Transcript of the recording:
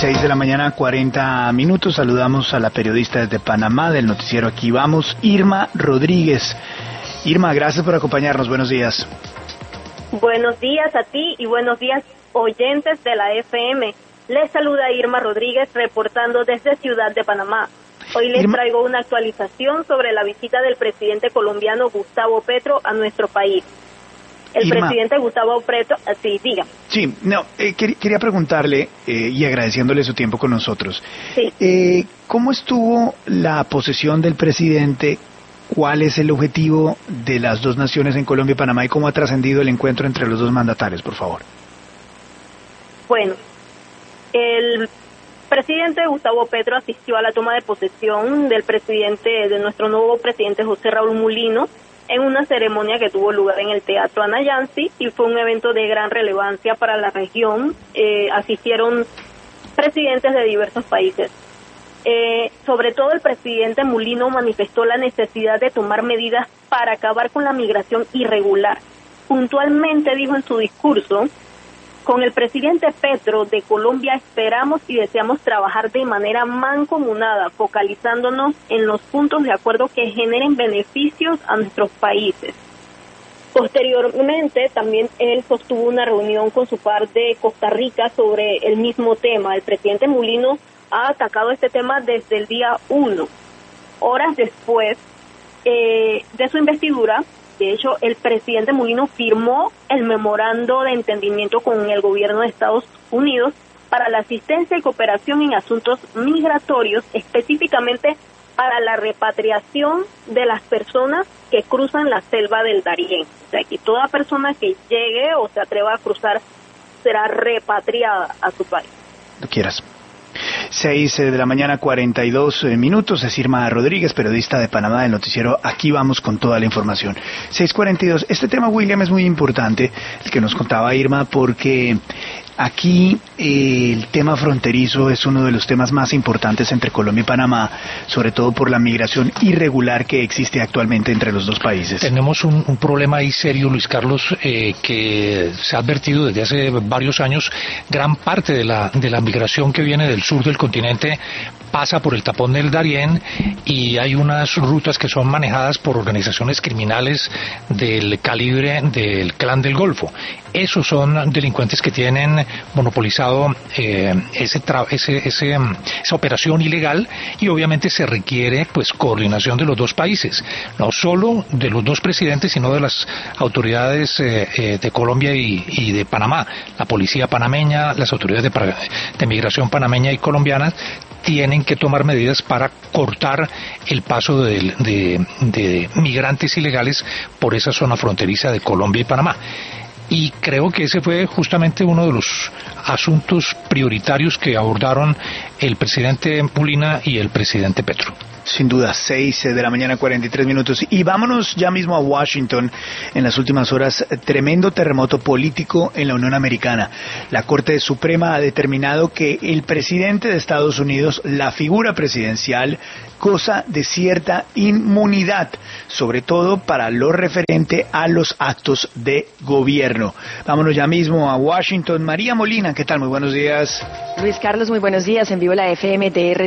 6 de la mañana, 40 minutos. Saludamos a la periodista desde Panamá del noticiero Aquí Vamos, Irma Rodríguez. Irma, gracias por acompañarnos. Buenos días. Buenos días a ti y buenos días, oyentes de la FM. Les saluda Irma Rodríguez, reportando desde Ciudad de Panamá. Hoy les traigo una actualización sobre la visita del presidente colombiano Gustavo Petro a nuestro país. El presidente Gustavo Petro, sí, diga. Sí, no, quería preguntarle, y agradeciéndole su tiempo con nosotros, sí. ¿Cómo estuvo la posesión del presidente? ¿Cuál es el objetivo de las dos naciones en Colombia y Panamá y cómo ha trascendido el encuentro entre los dos mandatarios, por favor? Bueno, el presidente Gustavo Petro asistió a la toma de posesión de nuestro nuevo presidente José Raúl Mulino en una ceremonia que tuvo lugar en el Teatro Ana Yancy y fue un evento de gran relevancia para la región. Asistieron presidentes de diversos países. Sobre todo el presidente Mulino manifestó la necesidad de tomar medidas para acabar con la migración irregular. Puntualmente dijo en su discurso: con el presidente Petro de Colombia esperamos y deseamos trabajar de manera mancomunada, focalizándonos en los puntos de acuerdo que generen beneficios a nuestros países. Posteriormente, también él sostuvo una reunión con su par de Costa Rica sobre el mismo tema. El presidente Mulino ha atacado este tema desde el día 1. Horas después de su investidura, de hecho, el presidente Mulino firmó el memorando de entendimiento con el gobierno de Estados Unidos para la asistencia y cooperación en asuntos migratorios, específicamente para la repatriación de las personas que cruzan la selva del Darién. O sea, que toda persona que llegue o se atreva a cruzar será repatriada a su país. Lo quieras. 6 de la mañana, 42 minutos. Es Irma Rodríguez, periodista de Panamá del noticiero Aquí Vamos con toda la información. 6:42. Este tema, William, es muy importante, el que nos contaba Irma, porque aquí el tema fronterizo es uno de los temas más importantes entre Colombia y Panamá, sobre todo por la migración irregular que existe actualmente entre los dos países. Tenemos un problema ahí serio, Luis Carlos, que se ha advertido desde hace varios años. Gran parte de la migración que viene del sur del continente pasa por el tapón del Darién y hay unas rutas que son manejadas por organizaciones criminales del calibre del Clan del Golfo. Esos son delincuentes que tienen monopolizado esa operación ilegal y obviamente se requiere pues coordinación de los dos países, no solo de los dos presidentes sino de las autoridades de Colombia y de Panamá. La policía panameña, las autoridades de migración panameña y colombianas tienen que tomar medidas para cortar el paso de migrantes ilegales por esa zona fronteriza de Colombia y Panamá. Y creo que ese fue justamente uno de los asuntos prioritarios que abordaron el presidente Mulino y el presidente Petro. Sin duda, 6 de la mañana, 43 minutos. Y vámonos ya mismo a Washington. En las últimas horas, tremendo terremoto político en la Unión Americana. La Corte Suprema ha determinado que el presidente de Estados Unidos, la figura presidencial, goza de cierta inmunidad, sobre todo para lo referente a los actos de gobierno. Vámonos ya mismo a Washington. María Molina, ¿qué tal? Muy buenos días. Luis Carlos, muy buenos días. En vivo la FMTR